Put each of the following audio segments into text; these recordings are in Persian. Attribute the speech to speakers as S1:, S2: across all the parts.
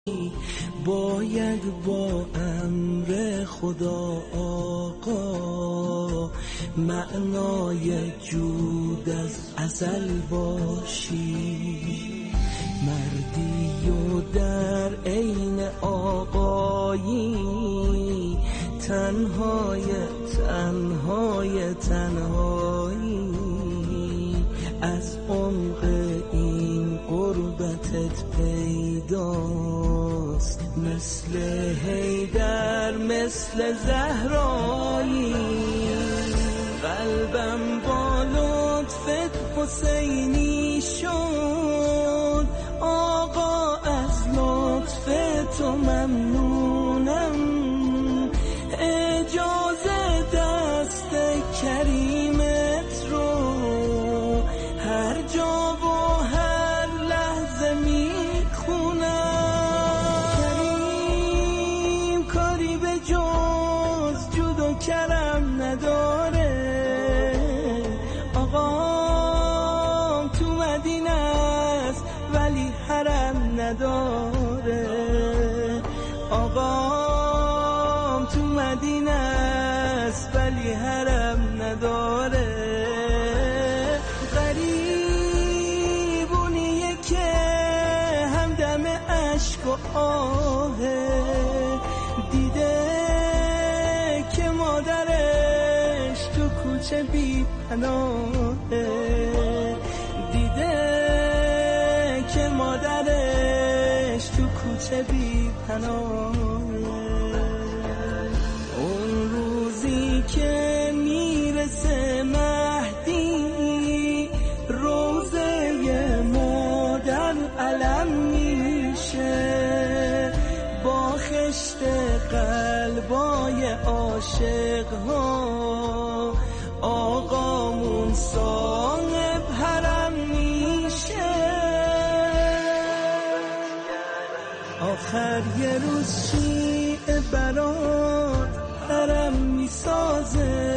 S1: باید با امر خدا آقا معنای جود از ازل باشی، مردی و در عین آقایی، تنهای تنهایی، از عمق این قربتت پیداست، مثل حیدر مثل زهرایی، قلبم با لطفت حسینی شد، آقا از لطف تو ممنونم، اجازه دست کریمت رو هر جا و هر لحظه میخونم. کریم کاری به جز جود و کرم نداره، آقام تو مدینه است ولی حرم نداره، آقام تو مدینه است ولی حرم نداره. غریبونیه که همدم عشق و آهه، دیده که مادرش تو کوچه بی پناهه، دیده که مادرش تو کوچه بی پناهه. اون روزی که میرسه مهدی، روزه مادر علم میشه، با خشت قلبای عاشق ها آقامون صاحب حرم میشه. آخر یه روز شیعه برات حرم میسازه،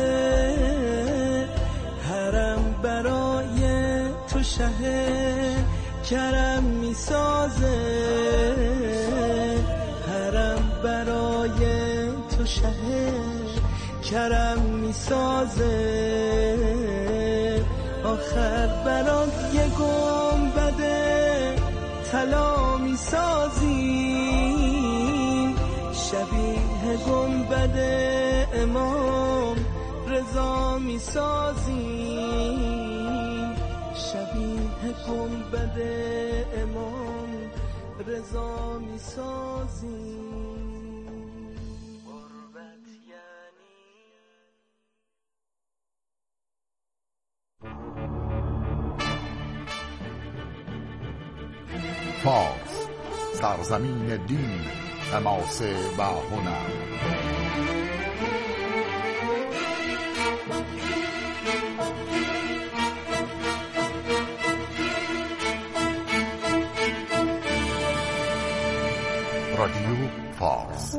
S1: حرم برای تو شه کرم میسازه، حرم برای تو شه کرم میسازه. آخر برات یه گنبد طلا میسازیم، شبیه گنبد امام رضا میسازیم، شبیه گنبد امام رضا میسازیم. غربت یعنی
S2: فارس، سرزمین دین، حماسه و هنر. رادیو فارس.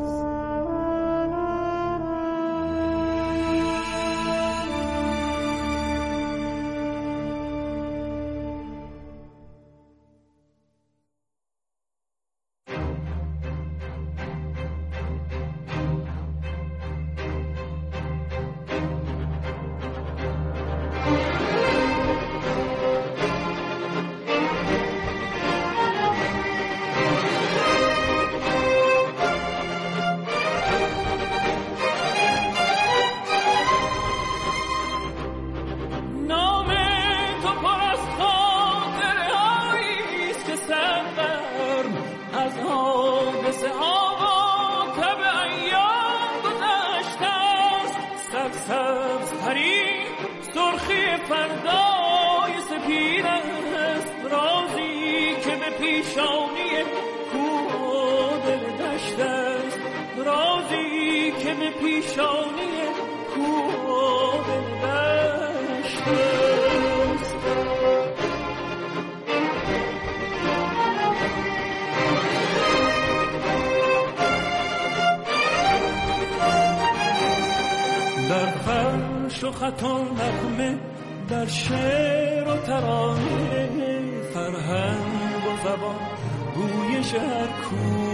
S3: و خطا نغمه در شعر و ترانه، فرهنگ و زبان گویش هر کو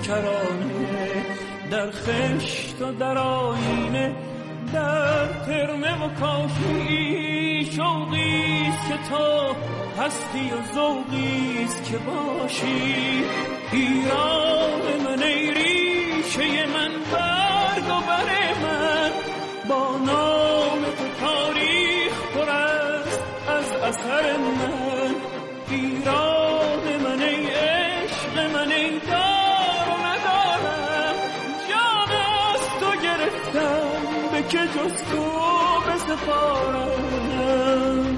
S3: کرانه، در خشت و در آینه، در ترمه و کاشی شوقیست که تو هستی و ذوقیست که باشی. ایران من ای ریشه من، برگ و بر من، با نام تو تاریخ پر است از اثر من. ایران من ای عشق من، ای دار و ندارم، جان از تو گرفتم به که جز تو بسپارم.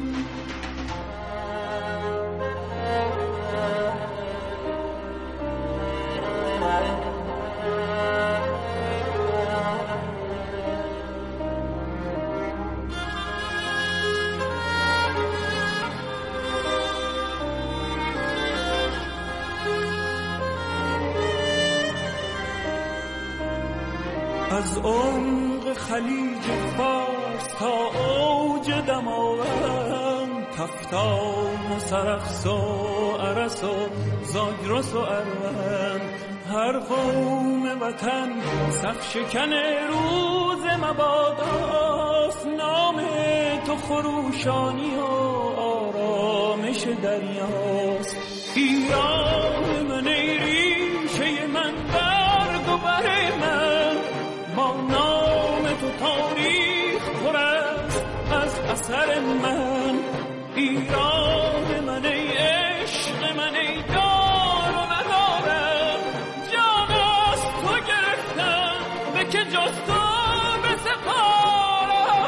S3: از عمق خلیج فارس تا اوج دماوند، کفتان و سرخس و ارس و زاگرس و اروند، هر قوم وطن صف شکن روز مباداست. نام تو خروشانی و آرامش دریاست. ایران من ای ریشه من، برگ و بر من، با نام تو تاریخ پر است از اثر من. ایران من ای عشق من، ای دار و ندارم، جان از تو گرفتم به که جز تو بسپارم.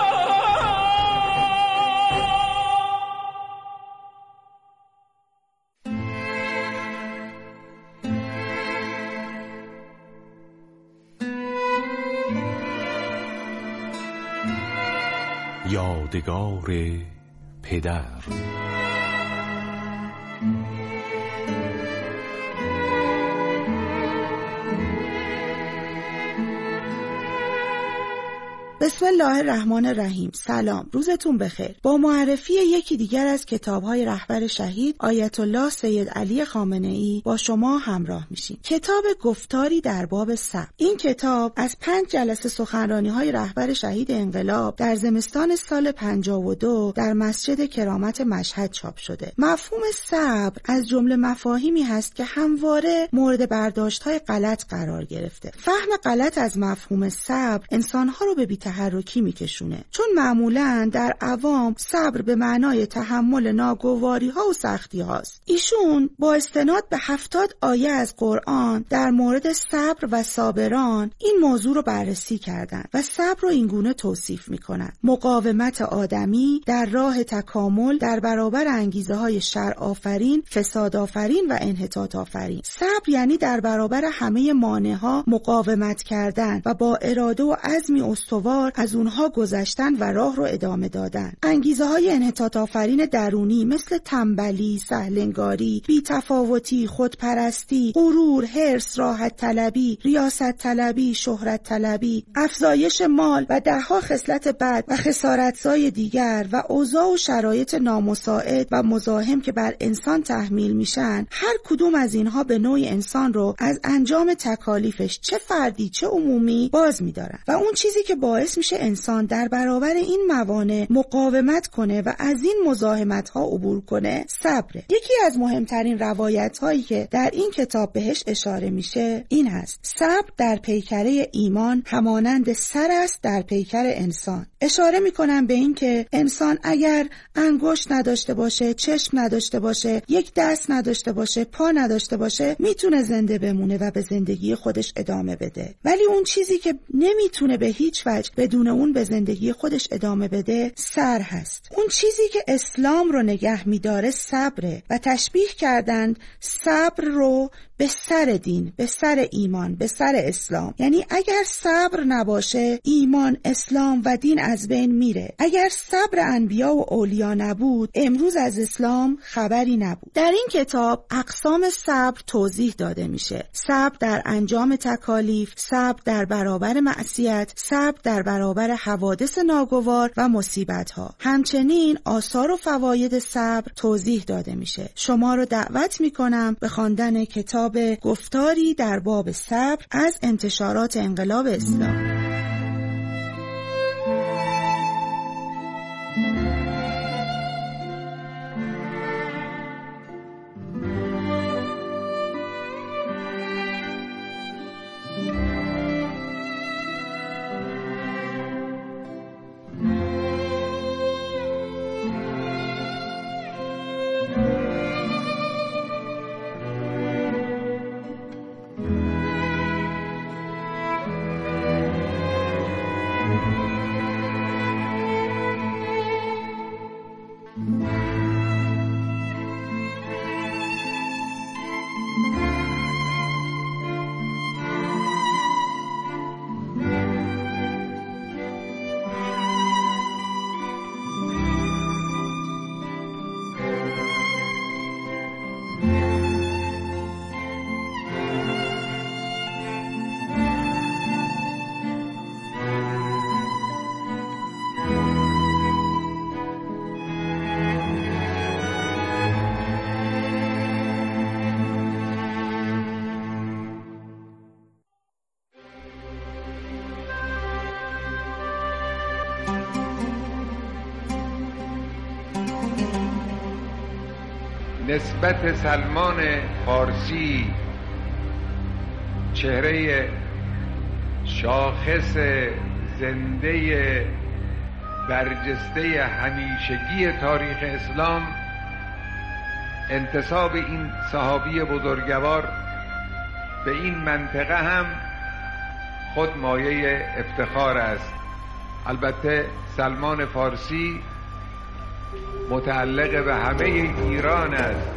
S4: یادگار پدر.
S5: بسم الله الرحمن الرحیم. سلام، روزتون بخیر. با معرفی یکی دیگر از کتاب‌های رهبر شهید آیت الله سید علی خامنه‌ای با شما همراه میشیم. کتاب گفتاری در باب صبر. این کتاب از 5 جلسه سخنرانی‌های رهبر شهید انقلاب در زمستان سال 52 در مسجد کرامت مشهد چاپ شده. مفهوم صبر از جمله مفاهیمی هست که همواره مورد برداشت‌های غلط قرار گرفته. فهم غلط از مفهوم صبر انسان‌ها رو به تحرکی میکشونه، چون معمولاً در عوام صبر به معنای تحمل ناگواری ها و سختی هاست. ایشون با استناد به 70 آیه از قرآن در مورد صبر و صابران این موضوع رو بررسی کردن و صبر رو اینگونه توصیف میکنن: مقاومت آدمی در راه تکامل در برابر انگیزه های شر آفرین، فساد آفرین و انحطاط آفرین. صبر یعنی در برابر همه مانع ها مقاومت کردن و با اراده و عزمی استوار از اونها گذشتن و راه رو ادامه دادن. انگیزه های انحطاط آفرین درونی مثل تنبلی، سهلنگاری، بی‌تفاوتی، خودپرستی، غرور، حرص، راحت طلبی، ریاست طلبی، شهرت طلبی، افزایش مال و دهها خصلت بد و خسارت‌زای دیگر و اوضاع و شرایط نامساعد و مزاحم که بر انسان تحمیل میشن، هر کدوم از اینها به نوعی انسان رو از انجام تکالیفش چه فردی چه عمومی باز می‌دارن و اون چیزی که باعث میشه انسان در برابر این موانع مقاومت کنه و از این مزاحمت‌ها عبور کنه صبره. یکی از مهمترین روایت‌هایی که در این کتاب بهش اشاره میشه این هست: صبر در پیکره ایمان همانند سر است در پیکر انسان. اشاره میکنم به این که انسان اگر انگشت نداشته باشه، چشم نداشته باشه، یک دست نداشته باشه، پا نداشته باشه، میتونه زنده بمونه و به زندگی خودش ادامه بده. ولی اون چیزی که نمیتونه به هیچ وجه بدون اون به زندگی خودش ادامه بده سر هست. اون چیزی که اسلام رو نگه میداره صبره و تشبیه کردند صبر رو به سر دین، به سر ایمان، به سر اسلام. یعنی اگر صبر نباشه ایمان، اسلام و دین از بین میره. اگر صبر انبیا و اولیا نبود امروز از اسلام خبری نبود. در این کتاب اقسام صبر توضیح داده میشه: صبر در انجام تکالیف، صبر در برابر معصیت، صبر در برابر حوادث ناگوار و مصیبت ها. همچنین آثار و فواید صبر توضیح داده میشه. شما رو دعوت میکنم به خواندن کتاب کتاب گفتاری در باب صبر از انتشارات انقلاب اسلام.
S6: نسبت سلمان فارسی چهره شاخص زنده برجسته همیشگی تاریخ اسلام، انتساب این صحابی بزرگوار به این منطقه هم خود مایه افتخار است. البته سلمان فارسی متعلق به همه ایران است.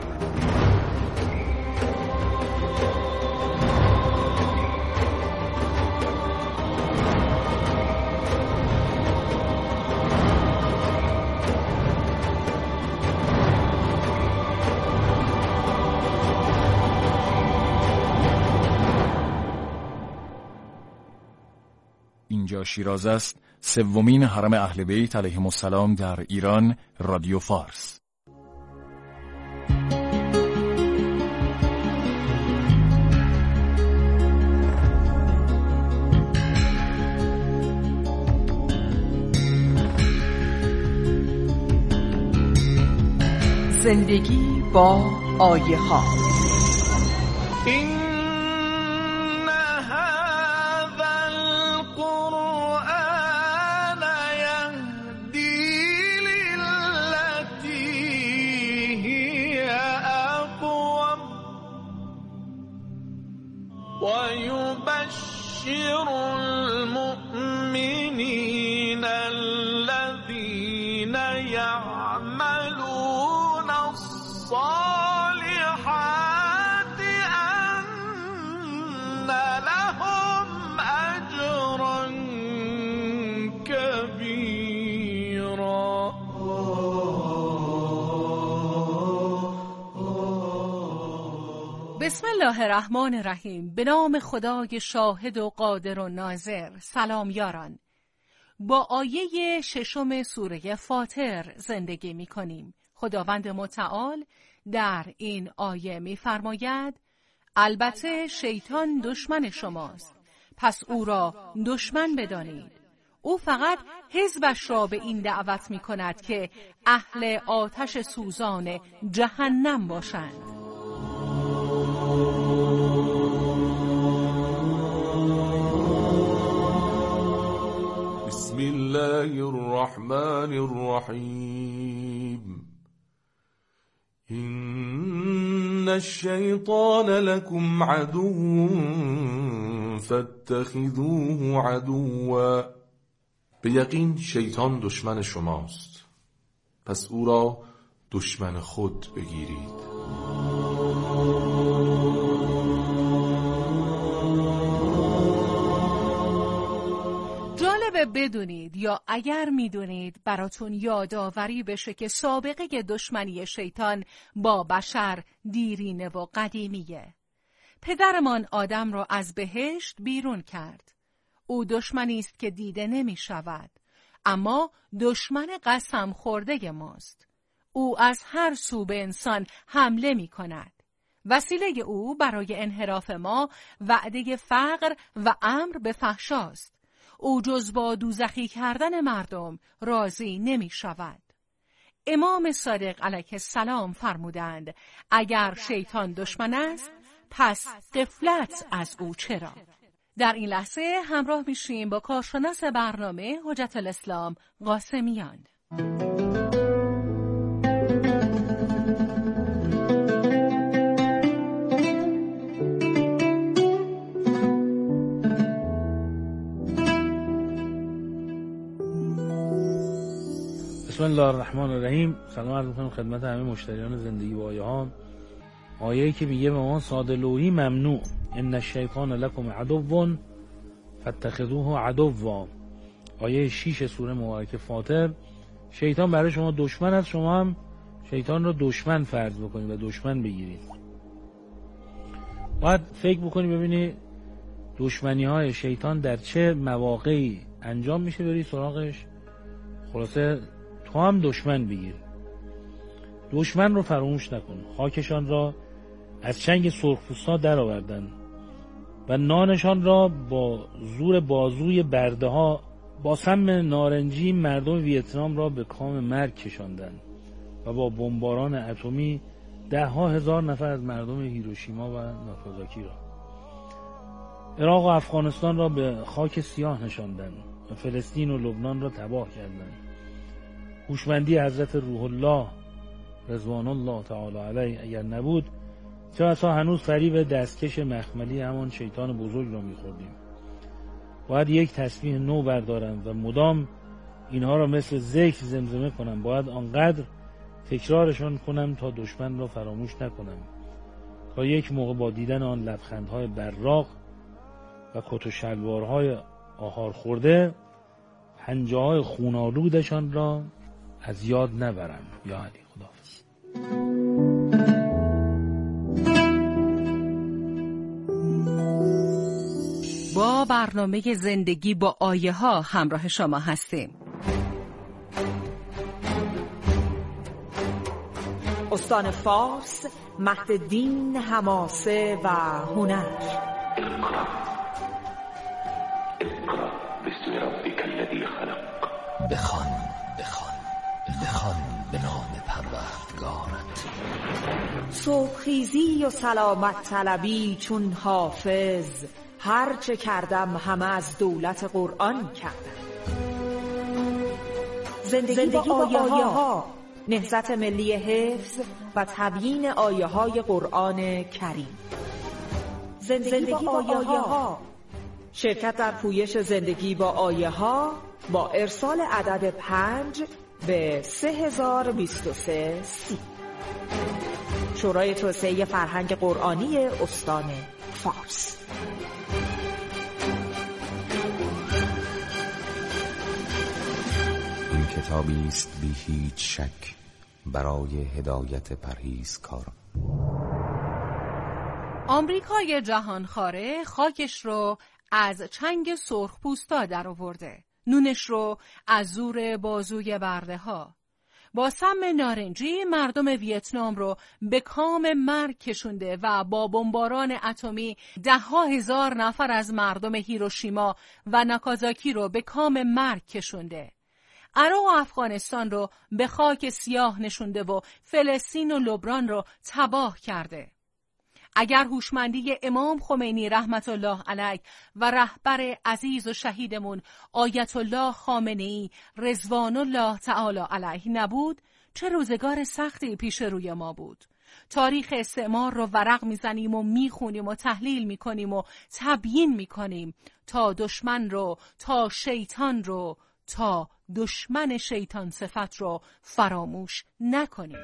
S7: اینجا شیراز است، سومین حرم اهل بیت علیهم السلام در ایران، رادیو فارس.
S8: زندگی با آیه ها.
S3: ويبشر المؤمنين الذين يعملون الصالحات أن لهم أجرا كبيرا.
S8: بسم الله الرحمن الرحیم. به نام خدای شاهد و قادر و ناظر. سلام یاران. با آیه 6 سوره فاطر زندگی می کنیم. خداوند متعال در این آیه می فرماید البته شیطان دشمن شماست، پس او را دشمن بدانید. او فقط حزبش را به این دعوت می کند که اهل آتش سوزان جهنم باشند.
S9: بسم الله الرحمن الرحیم. إن الشیطان لكم عدو فاتخذوه عدوا. به یقین شیطان دشمن شماست، پس او را دشمن خود بگیرید.
S8: جالبه بدونید یا اگر میدونید براتون یادآوری بشه که سابقه دشمنی شیطان با بشر دیرینه و قدیمیه. پدرمان آدم را از بهشت بیرون کرد. او دشمنی است که دیده نمی شود، اما دشمن قسم خورده ماست. او از هر سو به انسان حمله می کند. وسیله او برای انحراف ما وعده فقر و امر به فحشاست. او جز با دوزخی کردن مردم راضی نمی شود. امام صادق علیه السلام فرمودند اگر شیطان دشمن است پس غفلت از او چرا؟ در این لحظه همراه میشیم با کارشناس برنامه حجت الاسلام قاسمیان.
S10: بسم الله الرحمن الرحیم. سلام عرض می‌کنم خدمت همه مشتریان زندگی با آیه ها. آیه‌ای که میگه به ما ساده لوحی ممنوع ان الشیطان لکم عدو فاتخذوه عدوا. آیه 6 سوره مبارکه فاطر. شیطان برای شما دشمن است، شما هم شیطان رو دشمن فرض بکنید و دشمن بگیرید. باید فکر بکنید ببینید دشمنی های شیطان در چه مواقعی انجام میشه، بری سراغش. خلاصه تو هم دشمن بگیر، دشمن رو فراموش نکن. خاکشان را از چنگ سرخپوستا در آوردن و نانشان را با زور بازوی برده ها با سم نارنجی مردم ویتنام را به کام مرگ کشاندند و با بمباران اتمی 10,000 نفر از مردم هیروشیما و ناکازاکی را، عراق و افغانستان را به خاک سیاه نشاندند و فلسطین و لبنان را تباه کردند. هوشمندی حضرت روح الله رضوان الله تعالی علیه اگر نبود، چه بسا هنوز فریب دستکش مخملی همان شیطان بزرگ را می‌خوردیم. باید یک تسبیح نو بردارم و مدام اینها را مثل ذکر زمزمه کنم. باید آنقدر تکرارشان کنم تا دشمن را فراموش نکنم، تا یک موقع با دیدن آن لبخندهای براق و کت و شلوارهای آهار خورده پنجه‌های خون‌آلودشان را از یاد نبرم. یا علی خداحافظ.
S8: با برنامه زندگی با آیه ها همراه شما هستیم.
S11: استان فارس، مهد دین، حماسه و هنر.
S12: بسم ربک الذی خلق. بخوان به نام پروردگارت.
S11: صبحخیزی و سلامت طلبی چون حافظ، هر چه کردم همه از دولت قرآن کردم. زندگی با آیه ها، نهضت ملی حفظ و تبیین آیه های قرآن کریم. زندگی با آیه ها، شرکت در پویش زندگی با آیه ها با ارسال عدد 5 به 3023 30. شورای توسعه فرهنگ قرآنی استان فارس.
S4: این کتابی است بی هیچ شک برای هدایت پرهیزکاران.
S8: آمریکای جهانخواره خاکش رو از چنگ سرخپوستا در آورده، نونش رو از زور بازوی برده ها. با سم نارنجی مردم ویتنام رو به کام مرگ کشونده و با بمباران اتمی 10,000 نفر از مردم هیروشیما و ناکازاکی رو به کام مرگ کشونده. عراق و افغانستان رو به خاک سیاه نشونده و فلسطین و لبنان رو تباه کرده. اگر هوشمندی امام خمینی رحمت الله علیه و رهبر عزیز و شهیدمون آیت الله خامنه‌ای رضوان الله تعالی علیه نبود، چه روزگار سختی پیش روی ما بود. تاریخ استعمار رو ورق میزنیم و میخونیم و تحلیل میکنیم و تبیین میکنیم تا دشمن رو، تا شیطان رو، تا دشمن شیطان صفت رو فراموش نکنیم.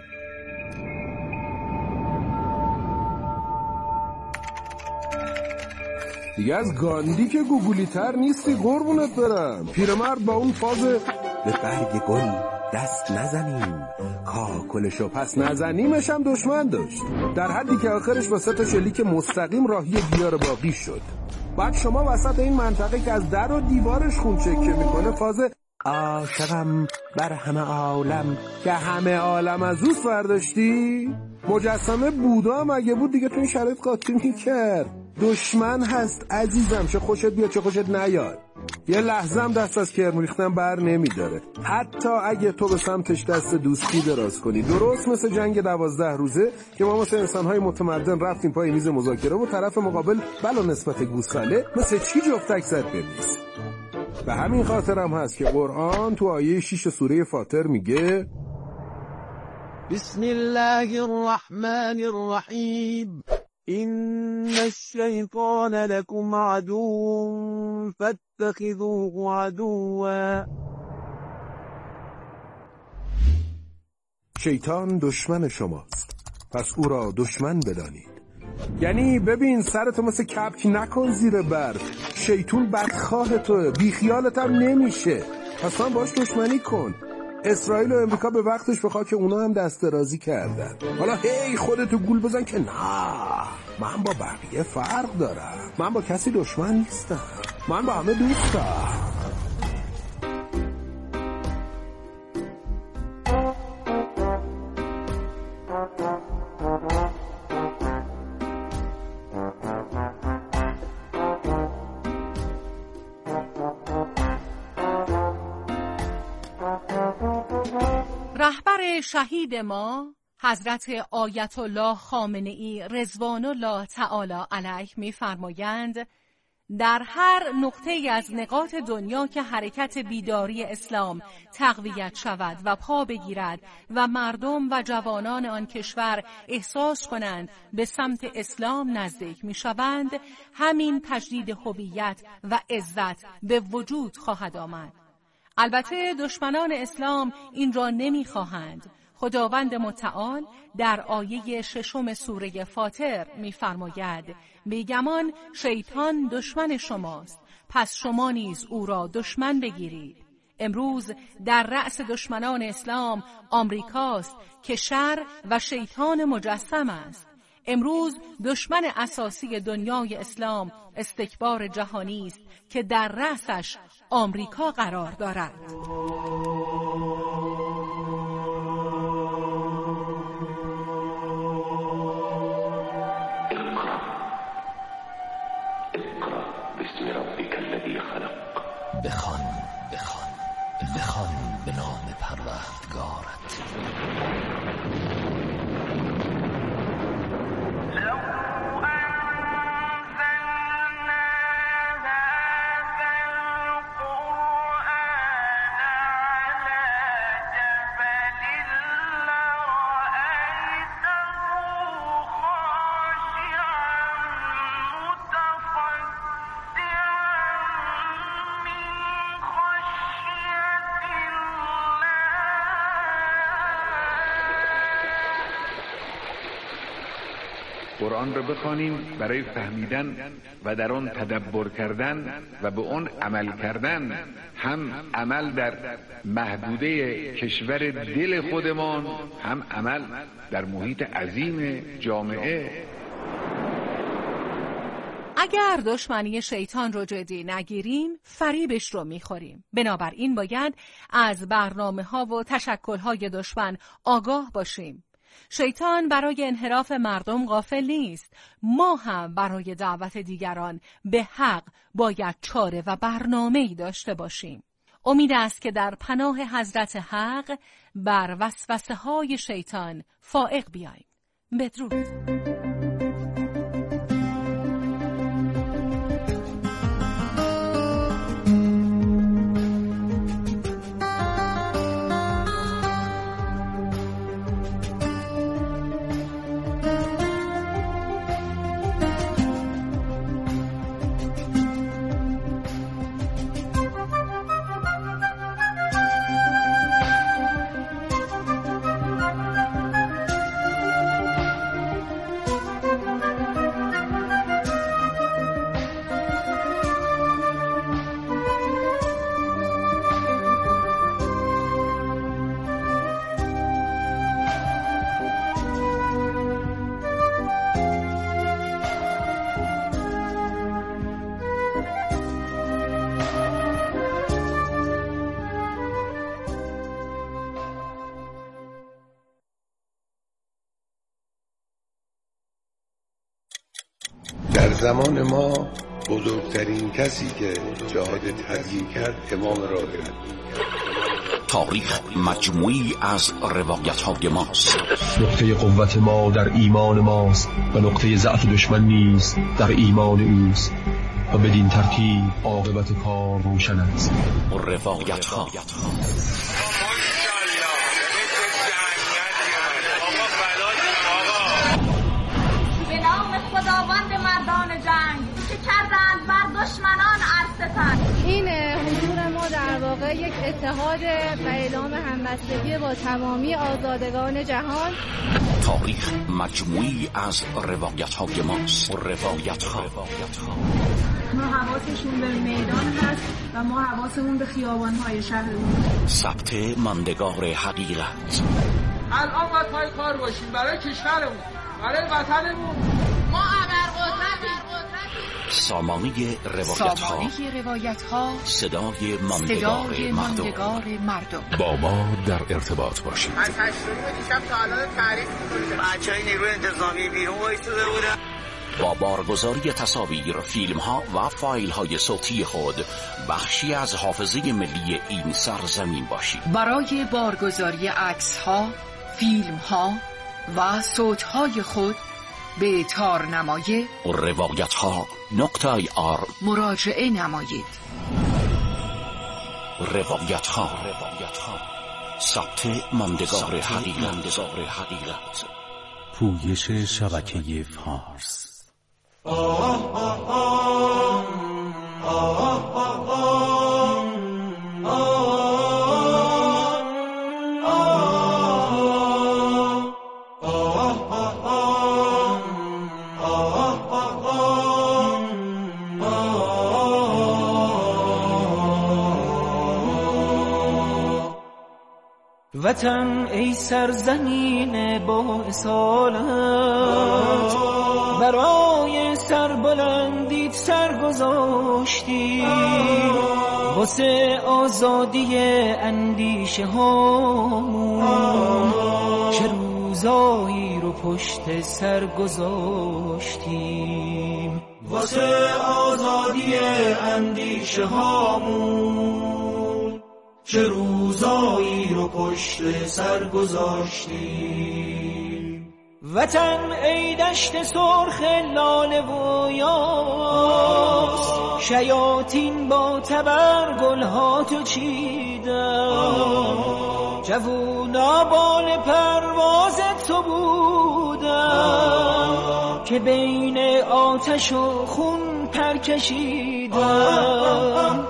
S13: دیگه از گاندی که گوگولی تر نیستی قربونت برم. پیرمرد با اون فاز به برگ گل دست نزنیم، کاکلشو پس نزنیمش هم دشمن داشت، در حدی که آخرش با 3 شلیک مستقیم راهی دیار باقی شد. بعد شما وسط این منطقه که از در و دیوارش خون چکه میکنه فاز عاشقم بر همه عالم که همه عالم از اوست برداشتی؟ مجسمه بودا هم اگه بود دیگه تو این شرایط قاطی میکرد. دشمن هست عزیزم، چه خوشت بیاد چه خوشت نیاد. یه لحظه هم دست از کرم ریختن بر نمیداره، حتی اگه تو به سمتش دست دوستی دراز کنی. درست مثل جنگ 12 روزه که ما مثل انسانهای متمدن رفتیم پای میز مذاکره و طرف مقابل بلا نسبت گوساله مثل چی جفتک زد بمیز. به همین خاطر هم هست که قرآن تو آیه 6 سوره فاطر میگه
S1: بسم الله الرحمن الرحیم این الشیطان لکم عدو فاتخذوه عدوا.
S13: شیطان دشمن شماست، پس او را دشمن بدانید. یعنی ببین سرتو مثل کپک نکن زیر برف. شیطون بدخواه توه، بیخیالت هم نمیشه، پس هم باش دشمنی کن. اسرائیل و امریکا به وقتش بخواه که اونا هم دست درازی کردن. حالا هی خودتو گول بزن که نه من با بقیه فرق دارم، من با کسی دشمن نیستم، من با همه دوستم.
S8: رهبر شهید ما حضرت آیت الله خامنه‌ای رضوان الله تعالی علیه می‌فرمایند در هر نقطه‌ای از نقاط دنیا که حرکت بیداری اسلام تقویت شود و پا بگیرد و مردم و جوانان آن کشور احساس کنند به سمت اسلام نزدیک می‌شوند، همین تجدید هویت و عزت به وجود خواهد آمد. البته دشمنان اسلام این را نمی‌خواهند. خداوند متعال در آیه 6 سوره فاطر می‌فرماید بیگمان شیطان دشمن شماست، پس شما نیز او را دشمن بگیرید. امروز در رأس دشمنان اسلام آمریکاست که شر و شیطان مجسم است. امروز دشمن اساسی دنیای اسلام استکبار جهانی است که در رأسش آمریکا قرار دارد.
S12: بخوان به نام پروردگارت.
S6: قرآن را بخوانیم برای فهمیدن و در آن تدبر کردن و به آن عمل کردن، هم عمل در محدوده کشور دل خودمان، هم عمل در محیط عظیم جامعه.
S8: اگر دشمنی شیطان رو جدی نگیریم فریبش رو میخوریم. بنابراین باید از برنامه‌ها و تشکل‌های دشمن آگاه باشیم. شیطان برای انحراف مردم غافل نیست. ما هم برای دعوت دیگران به حق باید چاره و برنامه‌ای داشته باشیم. امید است که در پناه حضرت حق بر وسوسه‌های شیطان فائق بیاییم. بدرود.
S14: زمان ما بزرگترین کسی که جهاد تبیین کرد امام راهب.
S15: تاریخ مجموعی از روایت‌های ماست.
S16: نقطه قوت ما در ایمان ماست و نقطه ضعف دشمن نیز در ایمان اوست و بدین ترتیب عاقبت کار روشن است.
S15: روایت‌ها
S17: به نام خداوند مردان جنگ که کردند بر دشمنان عرصه.
S18: این حضور ما در واقع یک اتحاد و اعلام همبستگی با تمامی آزادگان جهان.
S15: تاریخ مجموعی از روایت‌های ماست. روایت‌ها
S19: ما حواسشون به میدان هست و ما حواسمون به خیابان‌های شهرمون.
S15: ثبت ماندگار حقیقت.
S20: الان باید پای کار باشیم برای کشورمون، برای وطنمون.
S17: ما ابرقدرتیم.
S15: سامانه روایت‌ها، صدای ماندگار مردم.
S2: با ما در ارتباط باشید.
S20: از 8 دیشب تا الان تعریف می‌کنیم. بچه‌های نیروی انتظامی بیرون وایساده بودن.
S15: با بارگذاری تصاویر، فیلم‌ها و فایل‌های صوتی خود بخشی از حافظه ملی این سرزمین باشید.
S8: برای بارگذاری عکس‌ها، فیلم‌ها و صوت‌های خود به تارنمای
S15: روایت‌ها.ir
S8: مراجعه نمایید.
S15: روایت‌ها، ثبت ماندگار حقیقت.
S4: پویش شبکه فارس.
S3: وطن ای سرزمین با اصالت، برای سربلندیت سرگذاشتی، واسه آزادی اندیشه هامون چه روزایی رو پشت سر گذاشتیم، واسه آزادی اندیشه هامون چه روزایی رو پشت سر گذاشتیم. وطن ای دشت سرخ لاله و یاس، شیاطین با تبر گلها تو چیدن، جوونا بال پرواز تو بودن که بین آتش و خون پر کشیدن.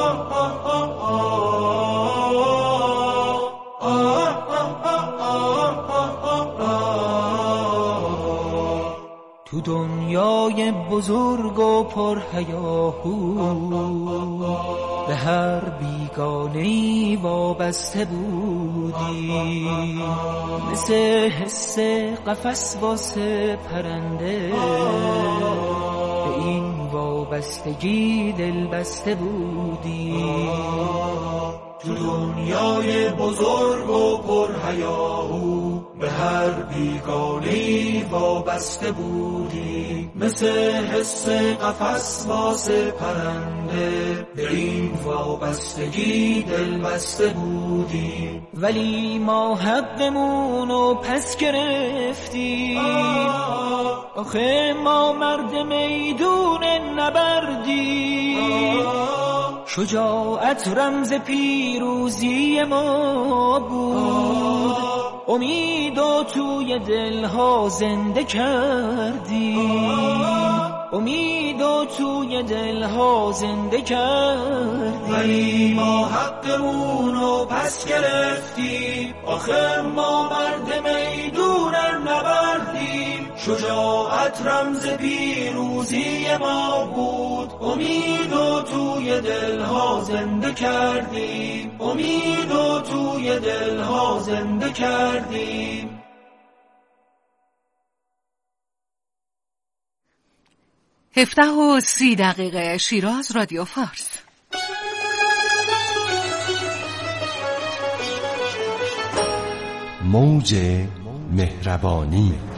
S3: تو دنیای بزرگ و پرهیاهو به هر بیگانه‌ای وابسته بودی، مثل حس قفس واسه پرنده به این وابستگی دل بسته بودی. تو دنیای بزرگ و پرهیاهو به هر بیگانه‌ای وابسته بودی، مثل حس قفس واسه پرنده به این وابستگی دل بسته بودی. ولی ما حقمونو پس گرفتیم، آخه ما مرد میدون نبردیم، شجاعت رمز پیروزی ما بود، امیدو توی دلها زنده کردیم، امیدو توی دلها زنده کردیم. ولی ما حقمونو پس گرفتیم، آخه ما مرد میدون نبردیم، شجاعت رمز پیروزی ما بود، امیدو توی دلها زنده کردیم، امیدو توی دلها زنده کردیم.
S8: 17:30 شیراز، رادیو فارس.
S4: موج مهربانی.